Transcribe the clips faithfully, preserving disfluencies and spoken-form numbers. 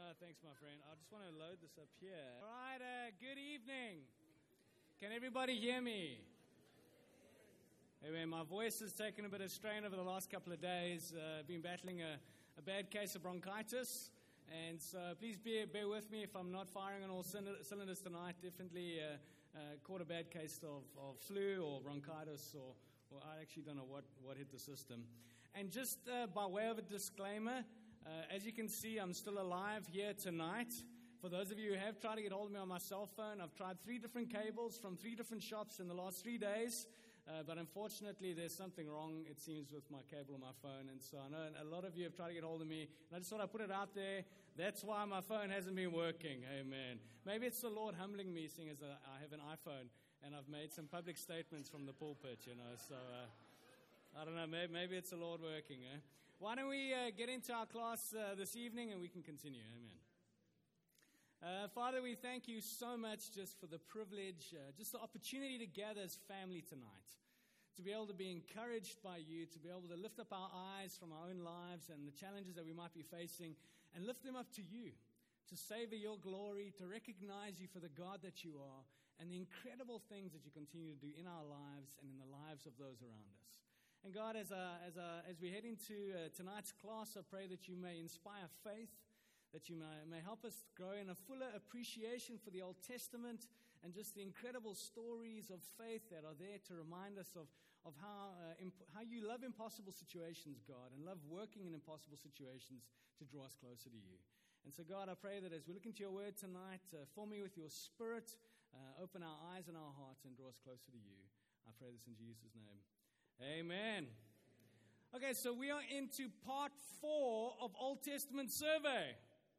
Uh, thanks, my friend. I just want to load this up here. All right, uh, good evening. Can everybody hear me? Anyway, my voice has taken a bit of strain over the last couple of days. Uh, I've been battling a, a bad case of bronchitis. And so please bear, bear with me if I'm not firing on all cylinders tonight. Definitely uh, uh, caught a bad case of, of flu or bronchitis, or, or I actually don't know what, what hit the system. And just uh, by way of a disclaimer, Uh, as you can see, I'm still alive here tonight. For those of you who have tried to get hold of me on my cell phone, I've tried three different cables from three different shops in the last three days. Uh, but unfortunately, there's something wrong, it seems, with my cable on my phone. And so I know a lot of you have tried to get hold of me. And I just thought I'd put it out there. That's why my phone hasn't been working. Amen. Maybe it's the Lord humbling me, seeing as I have an iPhone. And I've made some public statements from the pulpit, you know. So uh, I don't know. Maybe, maybe it's the Lord working, eh? Why don't we uh, get into our class uh, this evening and we can continue. Amen. Uh, Father, we thank you so much just for the privilege, uh, just the opportunity to gather as family tonight, to be able to be encouraged by you, to be able to lift up our eyes from our own lives and the challenges that we might be facing and lift them up to you, to savor your glory, to recognize you for the God that you are and the incredible things that you continue to do in our lives and in the lives of those around us. And God, as uh, as uh, as we head into uh, tonight's class, I pray that you may inspire faith, that you may, may help us grow in a fuller appreciation for the Old Testament and just the incredible stories of faith that are there to remind us of, of how, uh, imp- how you love impossible situations, God, and love working in impossible situations to draw us closer to you. And so, God, I pray that as we look into your word tonight, uh, fill me with your spirit, uh, open our eyes and our hearts and draw us closer to you. I pray this in Jesus' name. Amen. Okay, so we are into part four of Old Testament survey.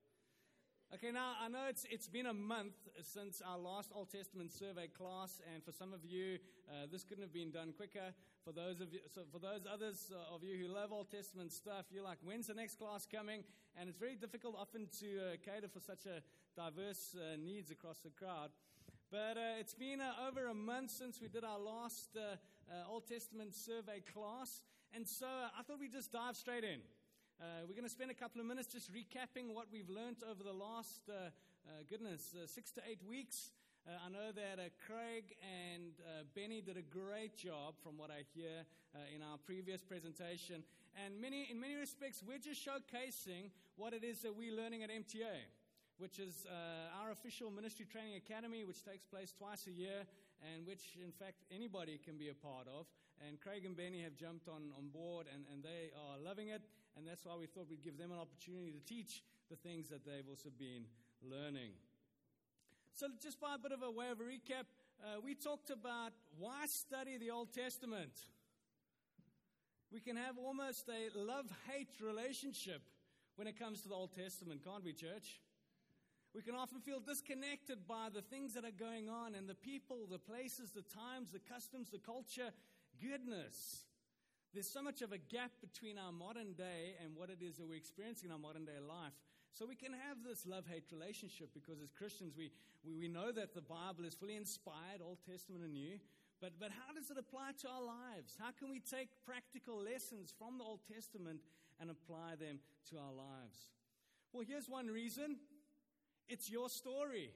Okay, now I know it's it's been a month since our last Old Testament survey class, and for some of you, uh, this couldn't have been done quicker. For those of you, so for those others of you who love Old Testament stuff, you're like, when's the next class coming? And it's very difficult often to uh, cater for such a diverse uh, needs across the crowd. But uh, it's been uh, over a month since we did our last uh, uh, Old Testament survey class. And so uh, I thought we'd just dive straight in. Uh, we're going to spend a couple of minutes just recapping what we've learned over the last, uh, uh, goodness, uh, six to eight weeks. Uh, I know that uh, Craig and uh, Benny did a great job from what I hear uh, in our previous presentation. And many, in many respects, we're just showcasing what it is that we're learning at M T A, which is uh, our official ministry training academy, which takes place twice a year, and which, in fact, anybody can be a part of. And Craig and Benny have jumped on, on board, and, and they are loving it, and that's why we thought we'd give them an opportunity to teach the things that they've also been learning. So just by a bit of a way of a recap, uh, we talked about why study the Old Testament. We can have almost a love-hate relationship when it comes to the Old Testament, can't we, church? We can often feel disconnected by the things that are going on and the people, the places, the times, the customs, the culture. Goodness, there's so much of a gap between our modern day and what it is that we're experiencing in our modern day life. So we can have this love-hate relationship because as Christians, we, we, we know that the Bible is fully inspired, Old Testament and New. But, but how does it apply to our lives? How can we take practical lessons from the Old Testament and apply them to our lives? Well, here's one reason. It's your story.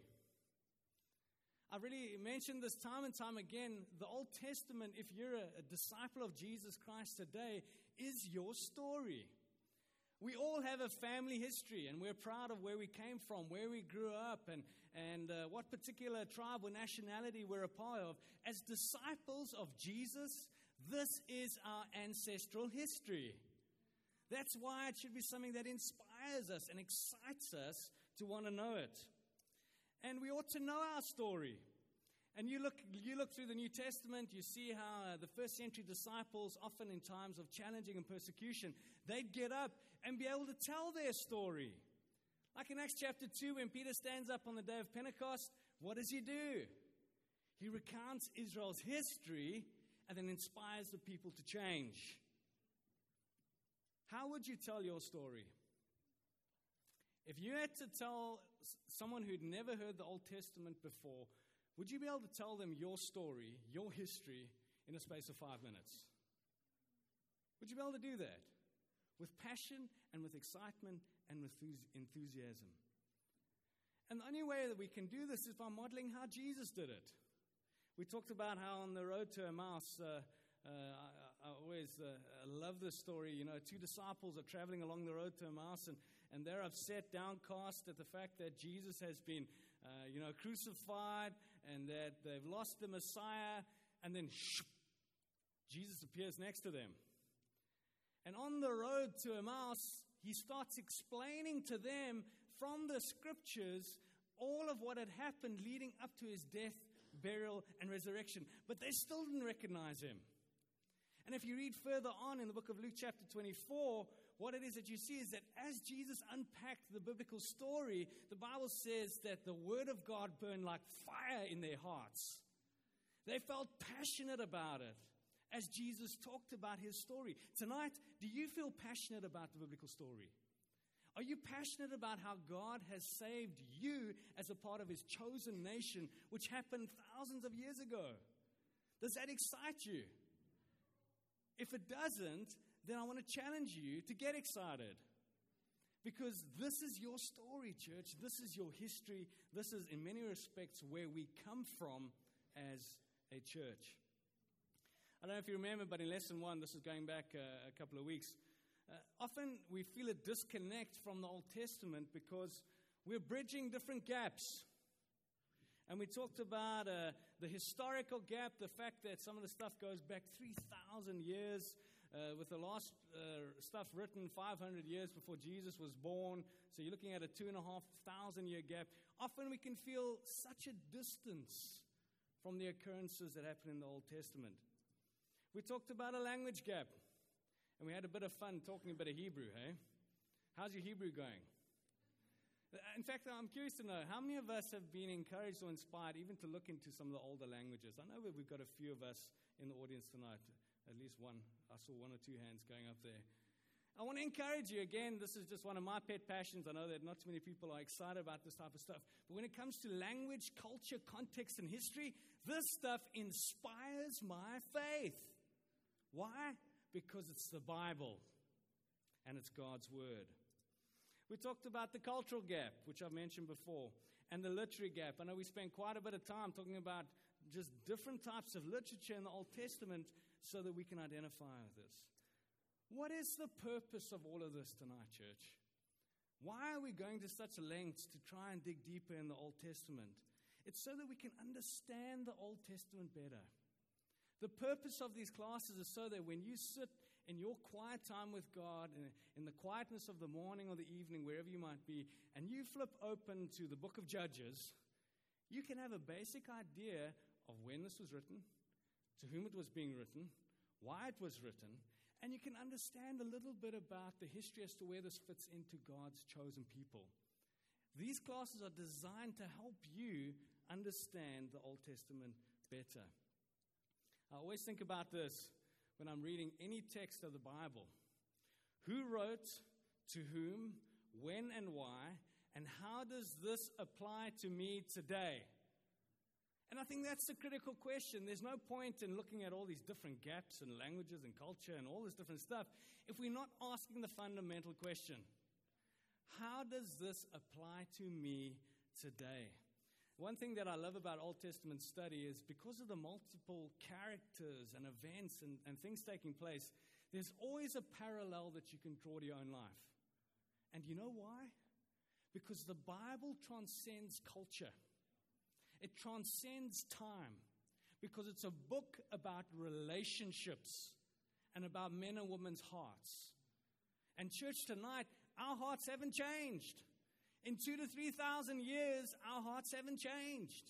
I've really mentioned this time and time again. The Old Testament, if you're a, a disciple of Jesus Christ today, is your story. We all have a family history, and we're proud of where we came from, where we grew up, and, and uh, what particular tribe or nationality we're a part of. As disciples of Jesus, this is our ancestral history. That's why it should be something that inspires us and excites us to want to know it. And we ought to know our story. And you look you look through the New Testament, you see how uh, the first century disciples, often in times of challenging and persecution, they'd get up and be able to tell their story. Like in Acts chapter two, when Peter stands up on the day of Pentecost, what does he do? He recounts Israel's history and then inspires the people to change. How would you tell your story? If you had to tell someone who'd never heard the Old Testament before, would you be able to tell them your story, your history, in a space of five minutes? Would you be able to do that? With passion and with excitement and with enthusiasm. And the only way that we can do this is by modeling how Jesus did it. We talked about how on the road to Emmaus, uh, uh, I, I always uh, love this story. You know, two disciples are traveling along the road to Emmaus, and, and they're upset, downcast at the fact that Jesus has been, uh, you know, crucified, and that they've lost the Messiah. And then, shoo, Jesus appears next to them. And on the road to Emmaus, he starts explaining to them from the scriptures all of what had happened leading up to his death, burial, and resurrection. But they still didn't recognize him. And if you read further on in the book of Luke chapter twenty-four, what it is that you see is that as Jesus unpacked the biblical story, the Bible says that the word of God burned like fire in their hearts. They felt passionate about it as Jesus talked about his story. Tonight, do you feel passionate about the biblical story? Are you passionate about how God has saved you as a part of his chosen nation, which happened thousands of years ago? Does that excite you? If it doesn't, then I want to challenge you to get excited. Because this is your story, church. This is your history. This is, in many respects, where we come from as a church. I don't know if you remember, but in lesson one, this is going back uh, a couple of weeks, Uh, often we feel a disconnect from the Old Testament because we're bridging different gaps. And we talked about uh, the historical gap, the fact that some of the stuff goes back three thousand years, uh, with the last uh, stuff written five hundred years before Jesus was born. So you're looking at a two and a half thousand year gap. Often we can feel such a distance from the occurrences that happen in the Old Testament. We talked about a language gap. And we had a bit of fun talking a bit of Hebrew, hey? How's your Hebrew going? In fact, I'm curious to know, how many of us have been encouraged or inspired even to look into some of the older languages? I know we've got a few of us in the audience tonight, at least one. I saw one or two hands going up there. I want to encourage you, again, this is just one of my pet passions. I know that not too many people are excited about this type of stuff. But when it comes to language, culture, context, and history, this stuff inspires my faith. Why? Because it's the Bible, and it's God's Word. We talked about the cultural gap, which I've mentioned before, and the literary gap. I know we spent quite a bit of time talking about just different types of literature in the Old Testament so that we can identify with this. What is the purpose of all of this tonight, church? Why are we going to such lengths to try and dig deeper in the Old Testament? It's so that we can understand the Old Testament better. The purpose of these classes is so that when you sit in your quiet time with God, in the quietness of the morning or the evening, wherever you might be, and you flip open to the book of Judges, you can have a basic idea of when this was written, to whom it was being written, why it was written, and you can understand a little bit about the history as to where this fits into God's chosen people. These classes are designed to help you understand the Old Testament better. I always think about this when I'm reading any text of the Bible. Who wrote, to whom, when and why, and how does this apply to me today? And I think that's the critical question. There's no point in looking at all these different gaps in languages and culture and all this different stuff if we're not asking the fundamental question. How does this apply to me today? One thing that I love about Old Testament study is because of the multiple characters and events and, and things taking place, there's always a parallel that you can draw to your own life. And you know why? Because the Bible transcends culture. It transcends time. Because it's a book about relationships and about men and women's hearts. And church, tonight, our hearts haven't changed. In two to three thousand years, our hearts haven't changed.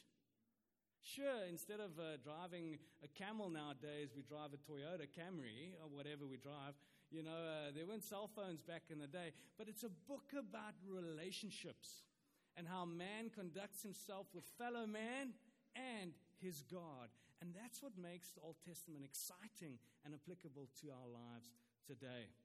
Sure, instead of uh, driving a camel nowadays, we drive a Toyota Camry or whatever we drive. You know, uh, there weren't cell phones back in the day. But it's a book about relationships and how man conducts himself with fellow man and his God. And that's what makes the Old Testament exciting and applicable to our lives today.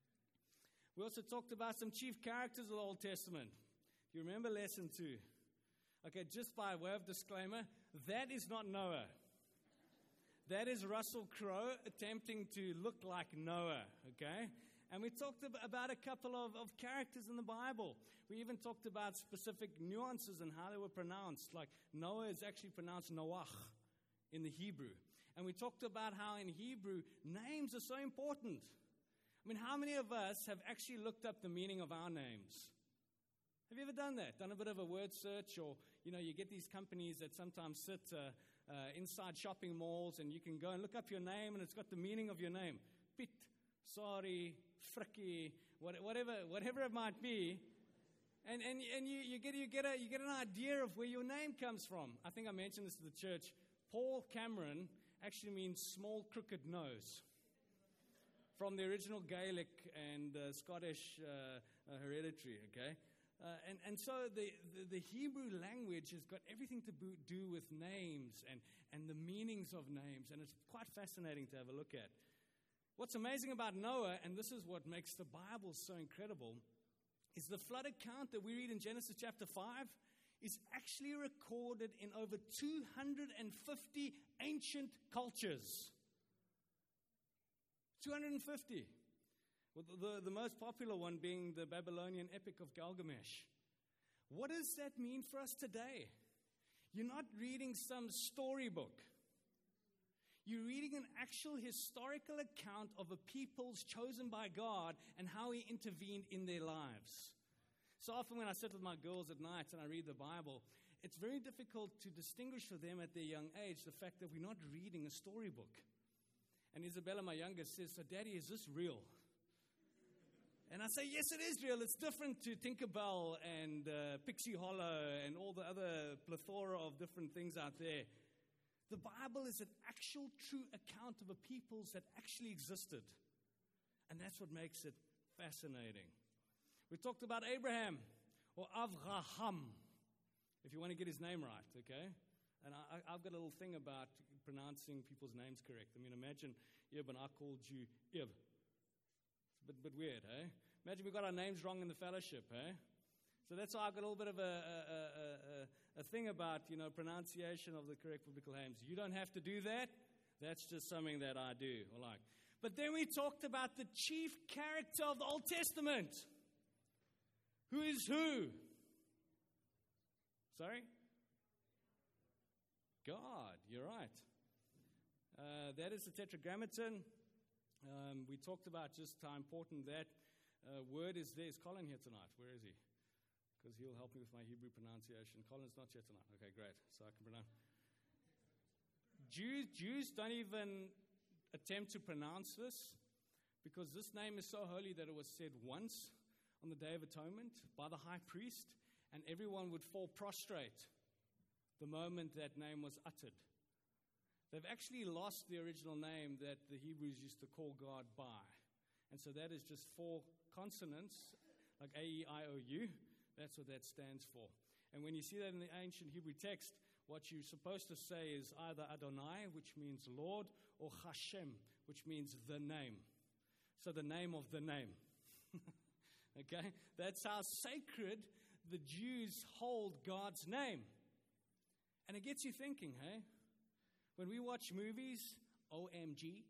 We also talked about some chief characters of the Old Testament. You remember lesson two? Okay, just by way of disclaimer, that is not Noah. That is Russell Crowe attempting to look like Noah, okay? And we talked ab- about a couple of, of characters in the Bible. We even talked about specific nuances and how they were pronounced. Like Noah is actually pronounced Noach in the Hebrew. And we talked about how in Hebrew, names are so important. I mean, how many of us have actually looked up the meaning of our names? Have you ever done that? Done a bit of a word search? Or, you know, you get these companies that sometimes sit uh, uh, inside shopping malls and you can go and look up your name and it's got the meaning of your name. Pit, sorry, fricky, whatever, whatever it might be. And, and, and you, you, get, you, get a, you get an idea of where your name comes from. I think I mentioned this to the church. Paul Cameron actually means small crooked nose. From the original Gaelic and uh, Scottish uh, uh, hereditary, okay? Uh, and, and so the, the, the Hebrew language has got everything to bo- do with names and, and the meanings of names, and it's quite fascinating to have a look at. What's amazing about Noah, and this is what makes the Bible so incredible, is the flood account that we read in Genesis chapter five is actually recorded in over two hundred fifty ancient cultures. two hundred fifty. Well, the, the most popular one being the Babylonian epic of Gilgamesh. What does that mean for us today? You're not reading some storybook. You're reading an actual historical account of a people's chosen by God and how He intervened in their lives. So often when I sit with my girls at night and I read the Bible, it's very difficult to distinguish for them at their young age the fact that we're not reading a storybook. And Isabella, my youngest, says, "So Daddy, is this real?" And I say, yes, it is real. It's different to Tinkerbell and uh, Pixie Hollow and all the other plethora of different things out there. The Bible is an actual true account of a peoples that actually existed. And that's what makes it fascinating. We talked about Abraham, or Avraham, if you want to get his name right, okay? And I, I've got a little thing about pronouncing people's names correct. I mean, imagine Ib and I called you Ib. It's a bit, bit weird, eh? Imagine we got our names wrong in the fellowship, eh? So that's why I've got a little bit of a, a, a, a thing about, you know, pronunciation of the correct biblical names. You don't have to do that. That's just something that I do, or like. But then we talked about the chief character of the Old Testament. Who is who? Sorry? God, you're right. Uh, that is the Tetragrammaton. Um, we talked about just how important that uh, word is there. Is Colin here tonight? Where is he? Because he'll help me with my Hebrew pronunciation. Colin's not here tonight. Okay, great. So I can pronounce. Jews, Jews don't even attempt to pronounce this because this name is so holy that it was said once on the Day of Atonement by the high priest, and everyone would fall prostrate the moment that name was uttered. They've actually lost the original name that the Hebrews used to call God by. And so that is just four consonants, like A E I O U. That's what that stands for. And when you see that in the ancient Hebrew text, what you're supposed to say is either Adonai, which means Lord, or Hashem, which means the name. So the name of the name. Okay? That's how sacred the Jews hold God's name. And it gets you thinking, hey? When we watch movies, O M G,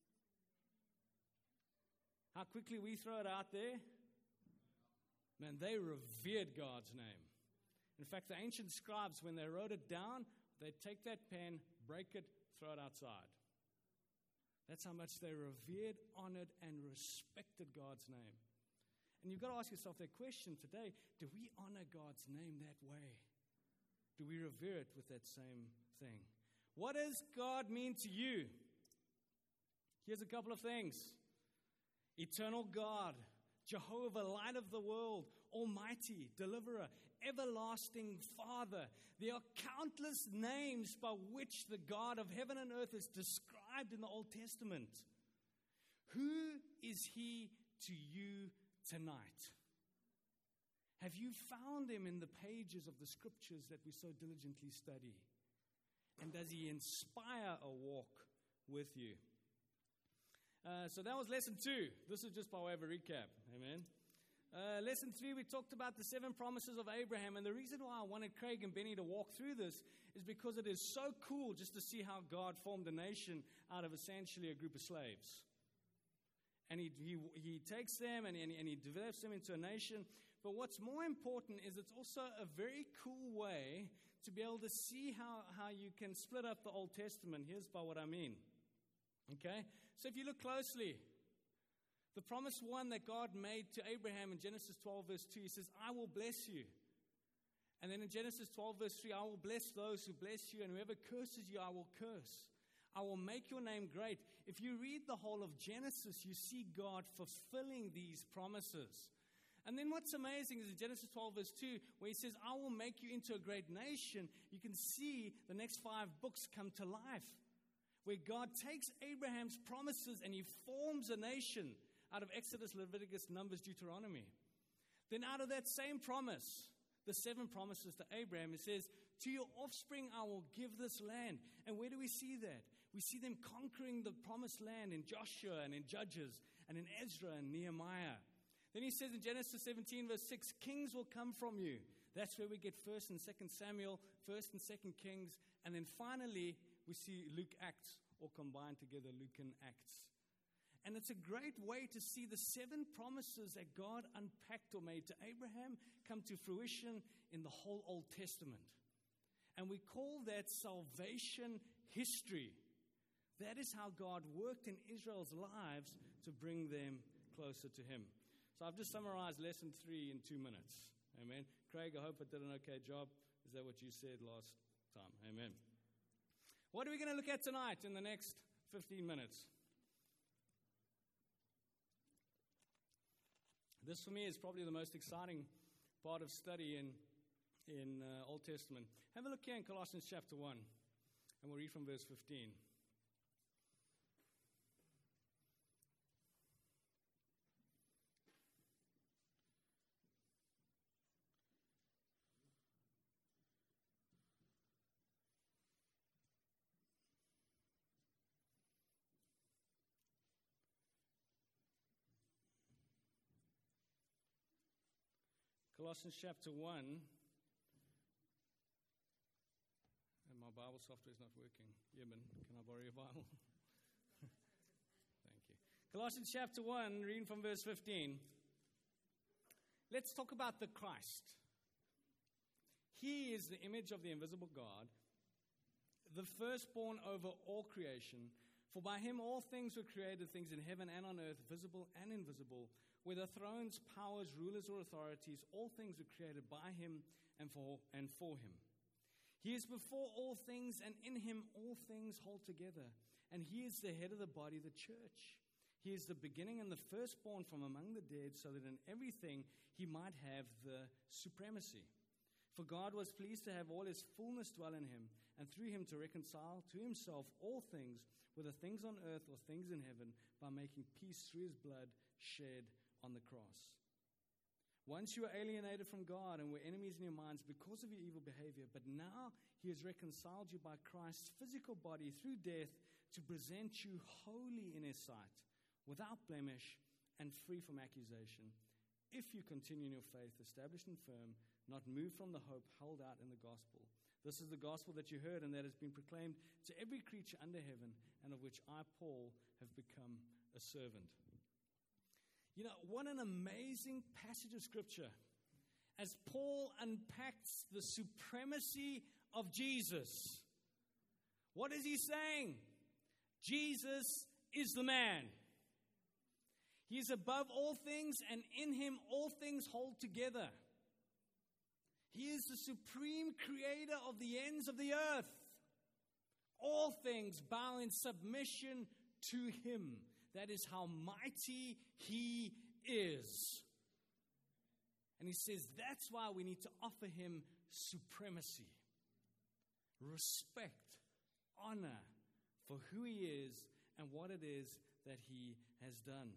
how quickly we throw it out there. Man, they revered God's name. In fact, the ancient scribes, when they wrote it down, they'd take that pen, break it, throw it outside. That's how much they revered, honored, and respected God's name. And you've got to ask yourself that question today. Do we honor God's name that way? Do we revere it with that same thing? What does God mean to you? Here's a couple of things. Eternal God, Jehovah, light of the world, almighty, deliverer, everlasting Father. There are countless names by which the God of heaven and earth is described in the Old Testament. Who is He to you tonight? Have you found Him in the pages of the scriptures that we so diligently study? And does He inspire a walk with you? Uh, so that was lesson two. This is just by way of a recap. Amen. Uh, lesson three, we talked about the seven promises of Abraham. And the reason why I wanted Craig and Benny to walk through this is because it is so cool just to see how God formed a nation out of essentially a group of slaves. And he, he, he takes them and, and, and he develops them into a nation. But what's more important is it's also a very cool way to be able to see how, how you can split up the Old Testament. Here's by what I mean. Okay? So if you look closely, the promise one that God made to Abraham in Genesis twelve verse two, he says, I will bless you. And then in Genesis twelve verse three, I will bless those who bless you, and whoever curses you, I will curse. I will make your name great. If you read the whole of Genesis, you see God fulfilling these promises. And then what's amazing is in Genesis twelve verse two, where he says, I will make you into a great nation, you can see the next five books come to life, where God takes Abraham's promises and he forms a nation out of Exodus, Leviticus, Numbers, Deuteronomy. Then out of that same promise, the seven promises to Abraham, it says, to your offspring I will give this land. And where do we see that? We see them conquering the promised land in Joshua and in Judges and in Ezra and Nehemiah. Then he says in Genesis seventeen verse six, kings will come from you. That's where we get First and Second Samuel, First and Second Kings. And then finally, we see Luke Acts, or combined together, Luke and Acts. And it's a great way to see the seven promises that God unpacked or made to Abraham come to fruition in the whole Old Testament. And we call that salvation history. That is how God worked in Israel's lives to bring them closer to him. So I've just summarized lesson three in two minutes. Amen. Craig, I hope I did an okay job. Is that what you said last time? Amen. What are we going to look at tonight in the next fifteen minutes? This, for me, is probably the most exciting part of study in, in uh, Old Testament. Have a look here in Colossians chapter one, and we'll read from verse fifteen. Colossians chapter one, and my Bible software is not working. Yemen, can I borrow your Bible? Thank you. Colossians chapter one, reading from verse fifteen. Let's talk about the Christ. He is the image of the invisible God, the firstborn over all creation. For by him all things were created, things in heaven and on earth, visible and invisible, whether thrones, powers, rulers, or authorities, all things were created by him and for, and for him. He is before all things, and in him all things hold together. And he is the head of the body, the church. He is the beginning and the firstborn from among the dead, so that in everything he might have the supremacy. For God was pleased to have all his fullness dwell in him, and through him to reconcile to himself all things, whether things on earth or things in heaven, by making peace through his blood shed on the cross. Once you were alienated from God and were enemies in your minds because of your evil behavior, but now he has reconciled you by Christ's physical body through death to present you holy in his sight, without blemish and free from accusation, if you continue in your faith, established and firm, not moved from the hope held out in the gospel. This is the gospel that you heard and that has been proclaimed to every creature under heaven, and of which I, Paul, have become a servant. You know, what an amazing passage of Scripture. As Paul unpacks the supremacy of Jesus, what is he saying? Jesus is the man. He is above all things, and in him all things hold together. He is the supreme creator of the ends of the earth. All things bow in submission to him. That is how mighty he is. And he says that's why we need to offer him supremacy, respect, honor for who he is and what it is that he has done.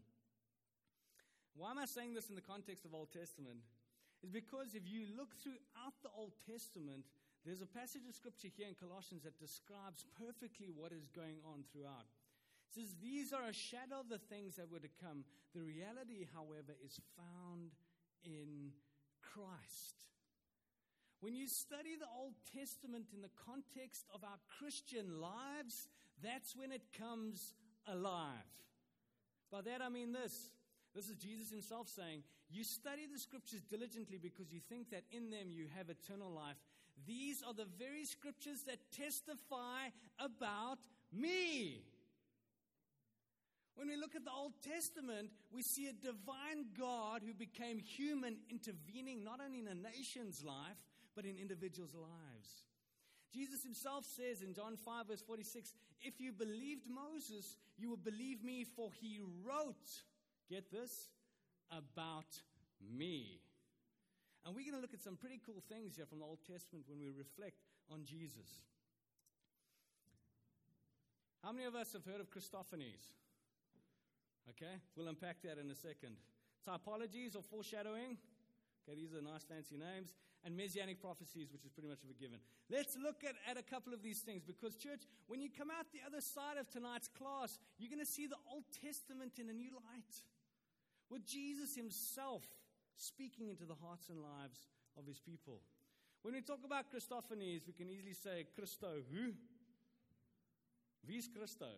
Why am I saying this in the context of Old Testament? Is because if you look throughout the Old Testament, there's a passage of Scripture here in Colossians that describes perfectly what is going on throughout. It says, these are a shadow of the things that were to come. The reality, however, is found in Christ. When you study the Old Testament in the context of our Christian lives, that's when it comes alive. By that I mean this. This is Jesus himself saying, you study the scriptures diligently because you think that in them you have eternal life. These are the very scriptures that testify about me. When we look at the Old Testament, we see a divine God who became human, intervening not only in a nation's life, but in individuals' lives. Jesus himself says in John five, verse forty-six, if you believed Moses, you will believe me, for he wrote, get this, about me. And we're going to look at some pretty cool things here from the Old Testament when we reflect on Jesus. How many of us have heard of Christophanies? Okay, we'll unpack that in a second. Typologies or foreshadowing. Okay, these are nice fancy names. And messianic prophecies, which is pretty much of a given. Let's look at, at a couple of these things. Because, church, when you come out the other side of tonight's class, you're going to see the Old Testament in a new light. With Jesus himself speaking into the hearts and lives of his people. When we talk about Christophanies, we can easily say, Christo who? Wie's Christo?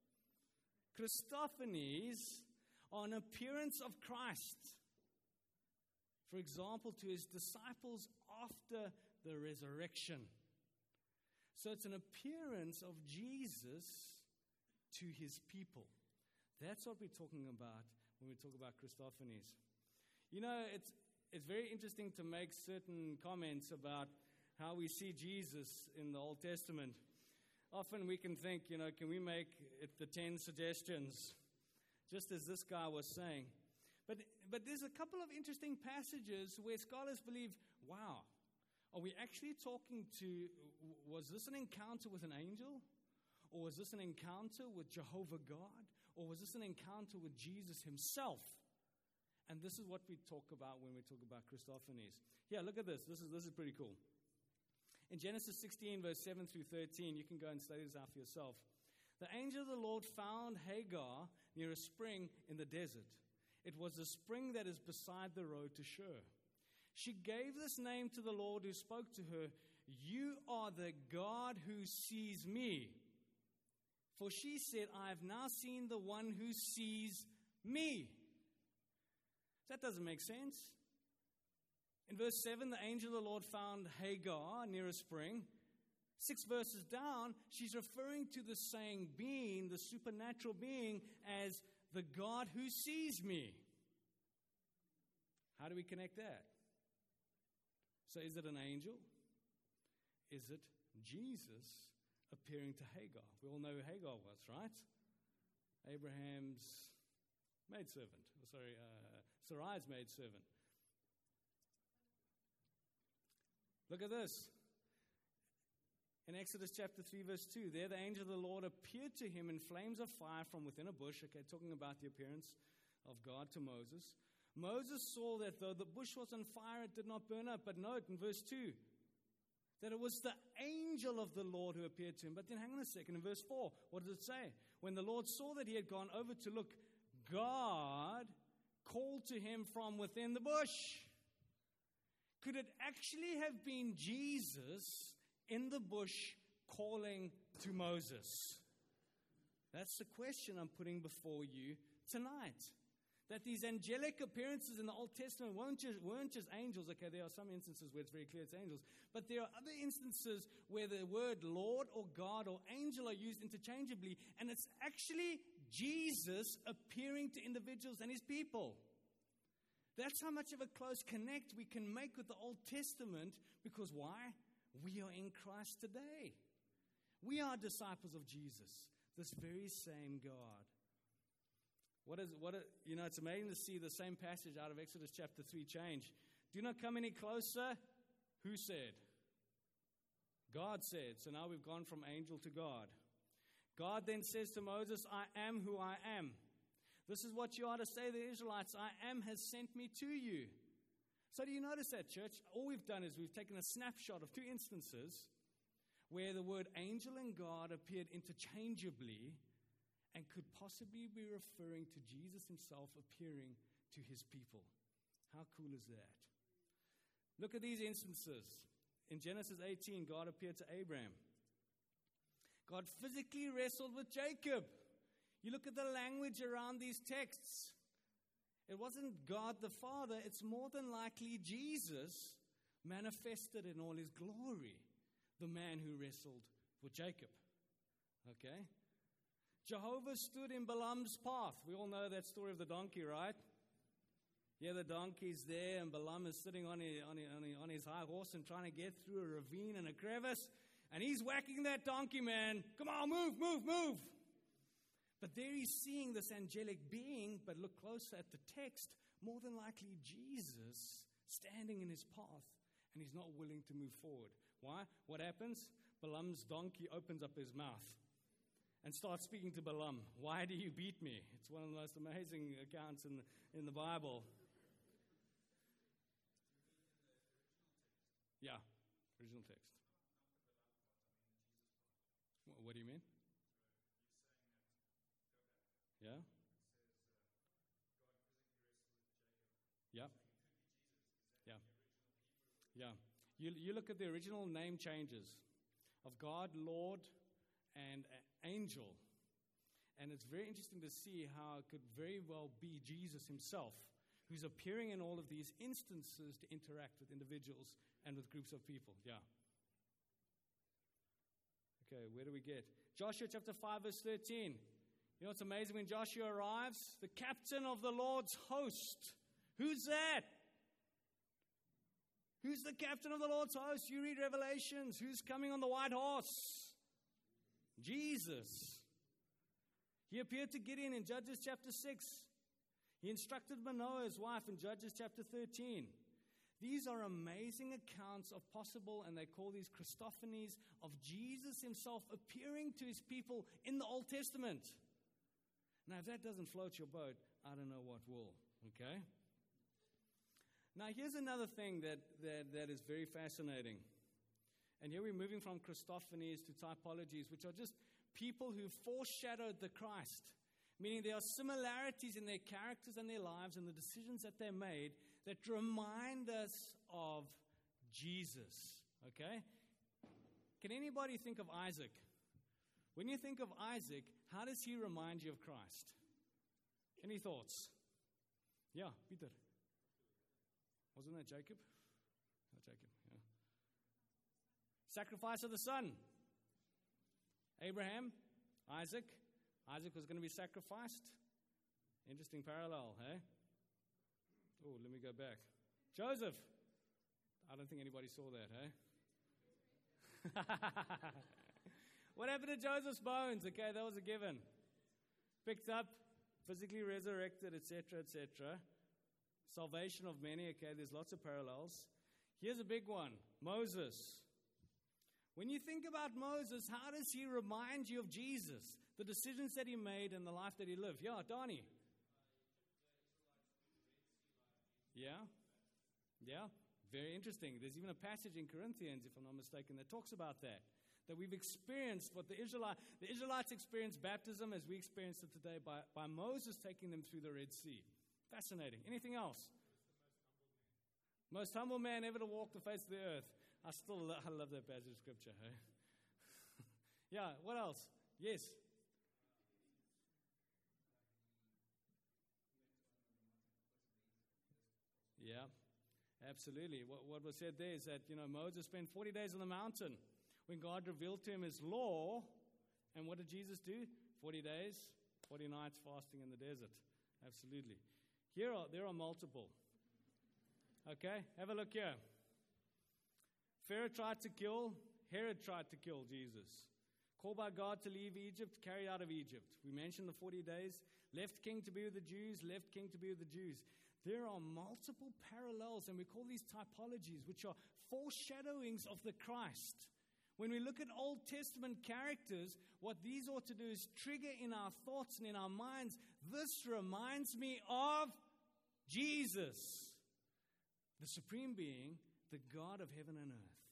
Christophanies are an appearance of Christ. For example, to his disciples after the resurrection. So it's an appearance of Jesus to his people. That's what we're talking about when we talk about Christophanies. You know, it's it's very interesting to make certain comments about how we see Jesus in the Old Testament. Often we can think, you know, can we make it the ten suggestions? Just as this guy was saying. But but there's a couple of interesting passages where scholars believe, wow, are we actually talking to, was this an encounter with an angel? Or was this an encounter with Jehovah God? Or was this an encounter with Jesus himself? And this is what we talk about when we talk about Christophanies. Yeah, look at this. This is this is pretty cool. In Genesis sixteen, verse seven through thirteen, you can go and study this out for yourself. The angel of the Lord found Hagar near a spring in the desert. It was the spring that is beside the road to Shur. She gave this name to the Lord who spoke to her, you are the God who sees me. For she said, I have now seen the one who sees me. That doesn't make sense. In verse seven, the angel of the Lord found Hagar near a spring. Six verses down, she's referring to the same being, the supernatural being, as the God who sees me. How do we connect that? So is it an angel? Is it Jesus appearing to Hagar? We all know who Hagar was, right? Abraham's maidservant. Sorry, uh, Sarai's maidservant. Look at this. In Exodus chapter three, verse two, there the angel of the Lord appeared to him in flames of fire from within a bush. Okay, talking about the appearance of God to Moses. Moses saw that though the bush was on fire, it did not burn up. But note in verse two, that it was the angel of the Lord who appeared to him. But then hang on a second, in verse four, what does it say? When the Lord saw that he had gone over to look, God called to him from within the bush. Could it actually have been Jesus in the bush calling to Moses? That's the question I'm putting before you tonight. That these angelic appearances in the Old Testament weren't just, weren't just angels. Okay, there are some instances where it's very clear it's angels. But there are other instances where the word Lord or God or angel are used interchangeably. And it's actually Jesus appearing to individuals and his people. That's how much of a close connect we can make with the Old Testament. Because why? We are in Christ today. We are disciples of Jesus, this very same God. What is what? A, you know, it's amazing to see the same passage out of Exodus chapter three change. Do not come any closer. Who said? God said. So now we've gone from angel to God. God then says to Moses, I am who I am. This is what you are to say to the Israelites. I am has sent me to you. So do you notice that, church? All we've done is we've taken a snapshot of two instances where the word angel and God appeared interchangeably and could possibly be referring to Jesus himself appearing to his people. How cool is that? Look at these instances. In Genesis eighteen, God appeared to Abraham. God physically wrestled with Jacob. You look at the language around these texts. It wasn't God the Father. It's more than likely Jesus manifested in all his glory, the man who wrestled for Jacob. Okay? Jehovah stood in Balaam's path. We all know that story of the donkey, right? Yeah, the donkey's there, and Balaam is sitting on his, on, his, on, his, on his high horse and trying to get through a ravine and a crevice, and he's whacking that donkey, man. Come on, move, move, move. But there he's seeing this angelic being, but look closer at the text, more than likely Jesus standing in his path, and he's not willing to move forward. Why? What happens? Balaam's donkey opens up his mouth and starts speaking to Balaam. Why do you beat me? It's one of the most amazing accounts in the, in the Bible. Yeah, original text. What do you mean? Yeah? Yeah. Yeah. Yeah. You, you look at the original name changes of God, Lord, and angel. And it's very interesting to see how it could very well be Jesus himself who's appearing in all of these instances to interact with individuals and with groups of people. Yeah. Okay, where do we get? Joshua chapter five, verse thirteen. You know what's amazing? When Joshua arrives, the captain of the Lord's host. Who's that? Who's the captain of the Lord's host? You read Revelations. Who's coming on the white horse? Jesus. He appeared to Gideon in Judges chapter six. He instructed Manoah, his wife, in Judges chapter thirteen. These are amazing accounts of possible, and they call these Christophanies, of Jesus himself appearing to his people in the Old Testament. Now, if that doesn't float your boat, I don't know what will, okay? Now, here's another thing that, that, that is very fascinating. And here we're moving from Christophanies to typologies, which are just people who foreshadowed the Christ, meaning there are similarities in their characters and their lives and the decisions that they made that remind us of Jesus, okay? Can anybody think of Isaac? When you think of Isaac, how does he remind you of Christ? Any thoughts? Yeah, Peter. Wasn't that Jacob? Not Jacob, yeah. Sacrifice of the son. Abraham, Isaac. Isaac was going to be sacrificed. Interesting parallel, hey? Oh, let me go back. Joseph. I don't think anybody saw that, hey? What happened to Joseph's bones? Okay, that was a given. Picked up, physically resurrected, et cetera, et cetera. Salvation of many, okay, there's lots of parallels. Here's a big one, Moses. When you think about Moses, how does he remind you of Jesus? The decisions that he made and the life that he lived. Yeah, Donnie. Yeah? Yeah? Very interesting. There's even a passage in Corinthians, if I'm not mistaken, that talks about that. That we've experienced what the Israelites, the Israelites experienced baptism as we experienced it today by, by Moses taking them through the Red Sea. Fascinating. Anything else? Most humble man ever to walk the face of the earth. I still lo- I love that passage of scripture. Hey? Yeah, what else? Yes. Yeah, absolutely. What, what was said there is that, you know, Moses spent forty days on the mountain when God revealed to him his law. And what did Jesus do? forty days, forty nights fasting in the desert. Absolutely. Here are, there are multiple. Okay, have a look here. Pharaoh tried to kill, Herod tried to kill Jesus. Called by God to leave Egypt, carried out of Egypt. We mentioned the forty days. Left king to be with the Jews, left king to be with the Jews. There are multiple parallels, and we call these typologies, which are foreshadowings of the Christ. When we look at Old Testament characters, what these ought to do is trigger in our thoughts and in our minds, this reminds me of Jesus, the supreme being, the God of heaven and earth.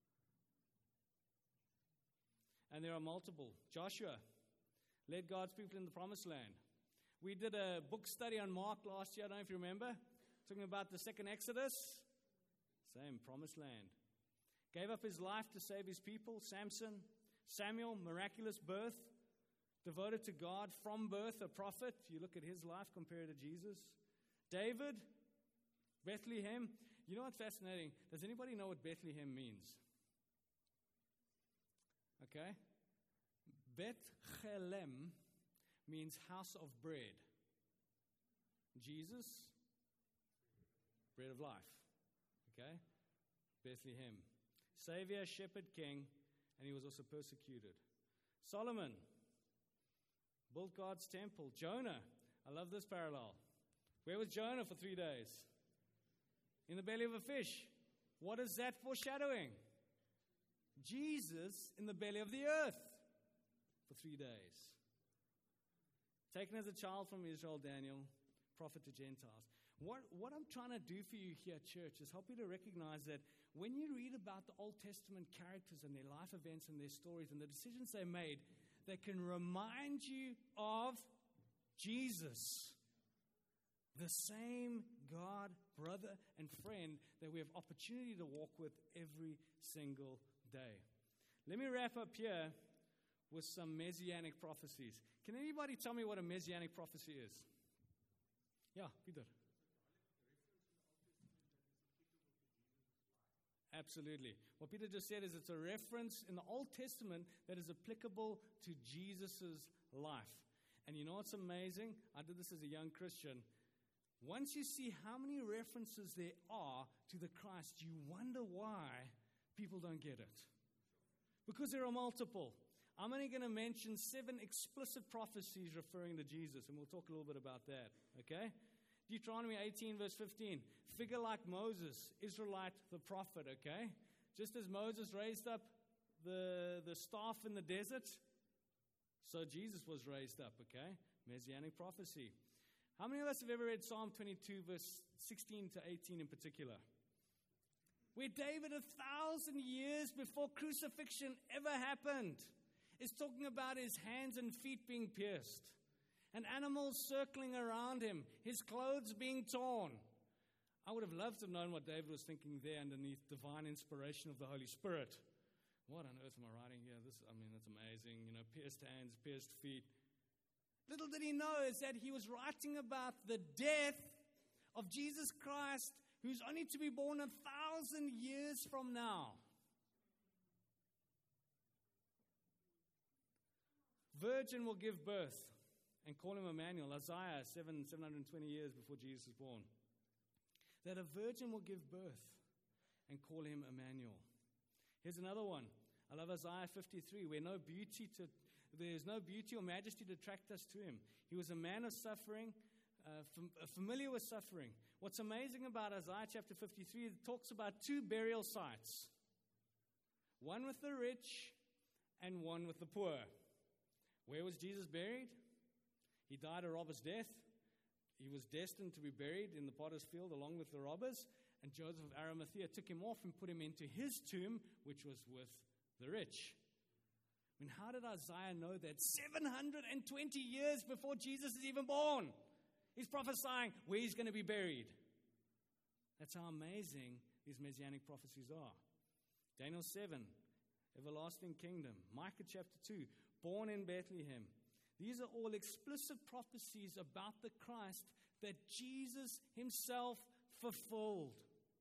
And there are multiple. Joshua led God's people in the promised land. We did a book study on Mark last year, I don't know if you remember, talking about the second Exodus. Same, promised land. Gave up his life to save his people. Samson, Samuel, miraculous birth. devoted to God from birth, a prophet. You look at his life compared to Jesus. David, Bethlehem. You know what's fascinating? Does anybody know what Bethlehem means? Okay? Bethlehem means house of bread. Jesus, bread of life. Okay? Bethlehem. Savior, shepherd, king, and he was also persecuted. Solomon built God's temple. Jonah, I love this parallel. Where was Jonah for three days? In the belly of a fish. What is that foreshadowing? Jesus in the belly of the earth for three days. Taken as a child from Israel, Daniel, prophet to Gentiles. What, what I'm trying to do for you here, church, is help you to recognize that when you read about the Old Testament characters and their life events and their stories and the decisions they made, they can remind you of Jesus, the same God, brother, and friend that we have opportunity to walk with every single day. Let me wrap up here with some messianic prophecies. Can anybody tell me what a messianic prophecy is? Yeah, Peter. Absolutely. What Peter just said is it's a reference in the Old Testament that is applicable to Jesus' life. And you know what's amazing? I did this as a young Christian. Once you see how many references there are to the Christ, you wonder why people don't get it. Because there are multiple. I'm only going to mention seven explicit prophecies referring to Jesus, and we'll talk a little bit about that, okay? Deuteronomy eighteen, verse fifteen. Figure like Moses, Israelite the prophet, okay? Just as Moses raised up the, the staff in the desert, so Jesus was raised up, okay? Messianic prophecy. How many of us have ever read Psalm twenty-two, verse sixteen to eighteen in particular? Where David, a thousand years before crucifixion ever happened, is talking about his hands and feet being pierced, and animals circling around him, his clothes being torn. I would have loved to have known what David was thinking there underneath divine inspiration of the Holy Spirit. What on earth am I writing here? This, I mean, that's amazing. You know, pierced hands, pierced feet. Little did he know is that he was writing about the death of Jesus Christ, who's only to be born a thousand years from now. Virgin will give birth and call him Emmanuel. Isaiah, seven, seven hundred twenty years before Jesus was born. That a virgin will give birth and call him Emmanuel. Here's another one. I love Isaiah fifty-three, where no beauty to, there's no beauty or majesty to attract us to him. He was a man of suffering, uh, fam- familiar with suffering. What's amazing about Isaiah chapter fifty-three, it talks about two burial sites. One with the rich and one with the poor. Where was Jesus buried? He died a robber's death. He was destined to be buried in the potter's field along with the robbers. And Joseph of Arimathea took him off and put him into his tomb, which was with the rich. I mean, how did Isaiah know that? seven hundred twenty years before Jesus is even born. He's prophesying where he's going to be buried. That's how amazing these messianic prophecies are. Daniel seven, everlasting kingdom. Micah chapter two, born in Bethlehem. These are all explicit prophecies about the Christ that Jesus himself fulfilled.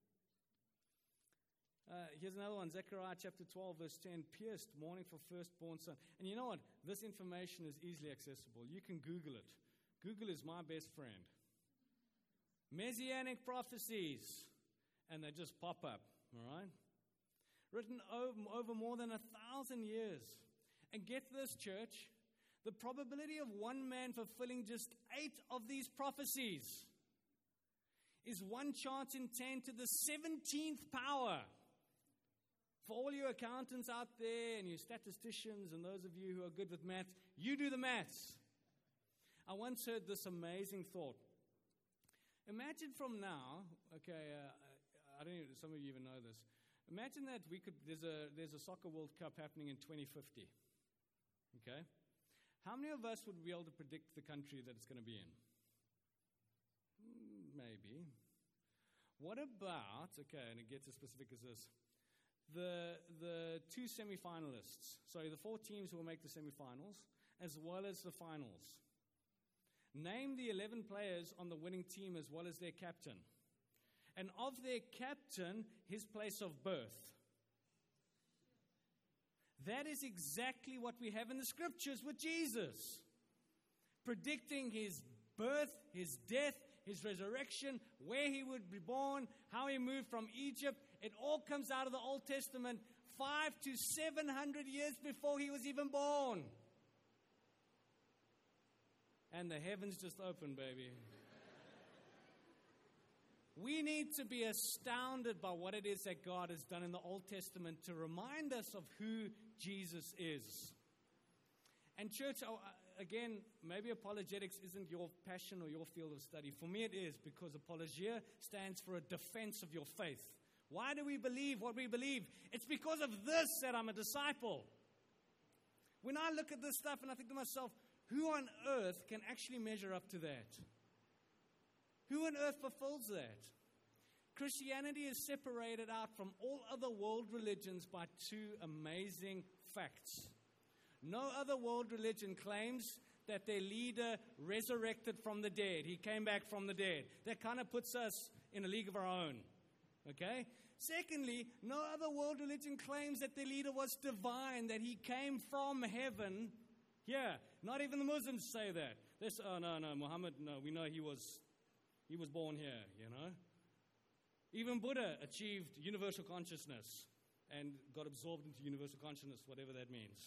Uh, here's another one, Zechariah chapter twelve, verse ten, pierced, mourning for firstborn son. And you know what? This information is easily accessible. You can Google it. Google is my best friend. Messianic prophecies. And they just pop up, all right? Written over, over more than a thousand years. And get this, church. The probability of one man fulfilling just eight of these prophecies is one chance in ten to the seventeenth power. For all you accountants out there and you statisticians and those of you who are good with maths, you do the maths. I once heard this amazing thought. Imagine from now, okay, uh, I don't even, some of you even know this. Imagine that we could, there's a, there's a soccer World Cup happening in twenty fifty. Okay? How many of us would be able to predict the country that it's going to be in? Maybe. What about, okay, and it gets as specific as this, the the two semifinalists, sorry, the four teams who will make the semifinals, as well as the finals. Name the eleven players on the winning team as well as their captain. And of their captain, his place of birth. That is exactly what we have in the scriptures with Jesus. Predicting his birth, his death, his resurrection, where he would be born, how he moved from Egypt. It all comes out of the Old Testament five to seven hundred years before he was even born. And the heavens just opened, baby. We need to be astounded by what it is that God has done in the Old Testament to remind us of who Jesus is. And church, again, maybe apologetics isn't your passion or your field of study. For me it is, because apologia stands for a defense of your faith. Why do we believe what we believe? It's because of this that I'm a disciple. When I look at this stuff and I think to myself, who on earth can actually measure up to that? Who on earth fulfills that? Christianity is separated out from all other world religions by two amazing facts. No other world religion claims that their leader resurrected from the dead. He came back from the dead. That kind of puts us in a league of our own. Okay? Secondly, no other world religion claims that their leader was divine, that he came from heaven. Yeah, not even the Muslims say that. They say, oh, no, no, Muhammad, no, we know he was, he was born here, you know. Even Buddha achieved universal consciousness and got absorbed into universal consciousness, whatever that means.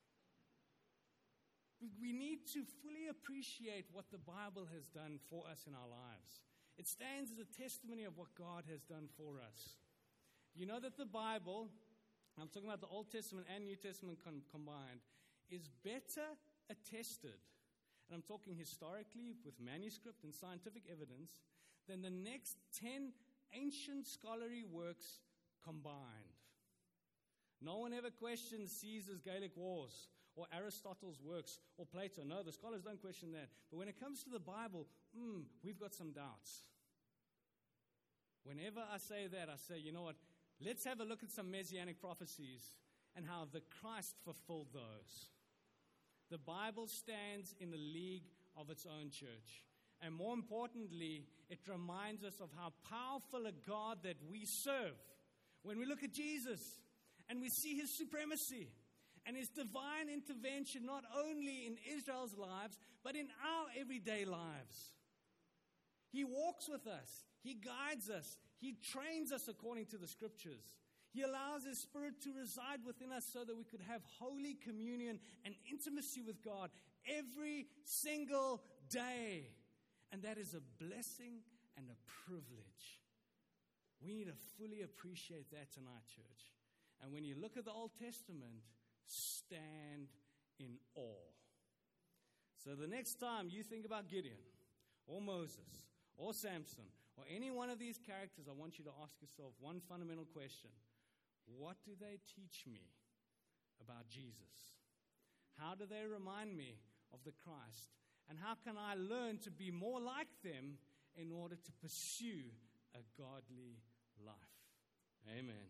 We need to fully appreciate what the Bible has done for us in our lives. It stands as a testimony of what God has done for us. You know that the Bible, I'm talking about the Old Testament and New Testament com- combined, is better attested, and I'm talking historically with manuscript and scientific evidence, than the next ten ancient scholarly works combined. No one ever questions Caesar's Gallic Wars or Aristotle's works or Plato. No, the scholars don't question that. But when it comes to the Bible, mm, we've got some doubts. Whenever I say that, I say, you know what, let's have a look at some messianic prophecies and how the Christ fulfilled those. The Bible stands in the league of its own church. And more importantly, it reminds us of how powerful a God that we serve. When we look at Jesus and we see his supremacy and his divine intervention, not only in Israel's lives, but in our everyday lives. He walks with us. He guides us. He trains us according to the scriptures. He allows his Spirit to reside within us so that we could have holy communion and intimacy with God every single day. And that is a blessing and a privilege. We need to fully appreciate that tonight, church. And when you look at the Old Testament, stand in awe. So the next time you think about Gideon or Moses or Samson or any one of these characters, I want you to ask yourself one fundamental question. What do they teach me about Jesus? How do they remind me of the Christ? And how can I learn to be more like them in order to pursue a godly life? Amen.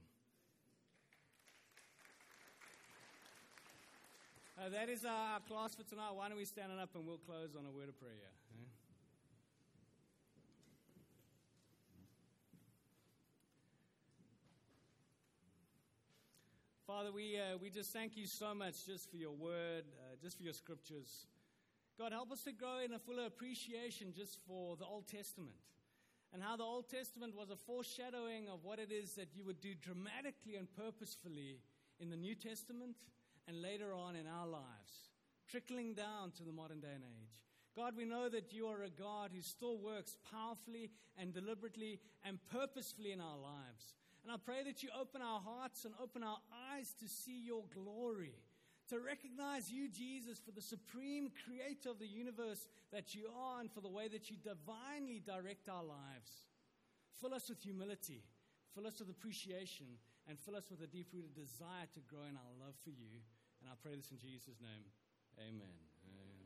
Uh, that is our class for tonight. Why don't we stand up and we'll close on a word of prayer. Eh? Father, we uh, we just thank you so much just for your word, uh, just for your scriptures. God, help us to grow in a fuller appreciation just for the Old Testament and how the Old Testament was a foreshadowing of what it is that you would do dramatically and purposefully in the New Testament and later on in our lives, trickling down to the modern day and age. God, we know that you are a God who still works powerfully and deliberately and purposefully in our lives. And I pray that you open our hearts and open our eyes to see your glory, to recognize you, Jesus, for the supreme creator of the universe that you are and for the way that you divinely direct our lives. Fill us with humility, fill us with appreciation, and fill us with a deep-rooted desire to grow in our love for you. And I pray this in Jesus' name. Amen. Amen.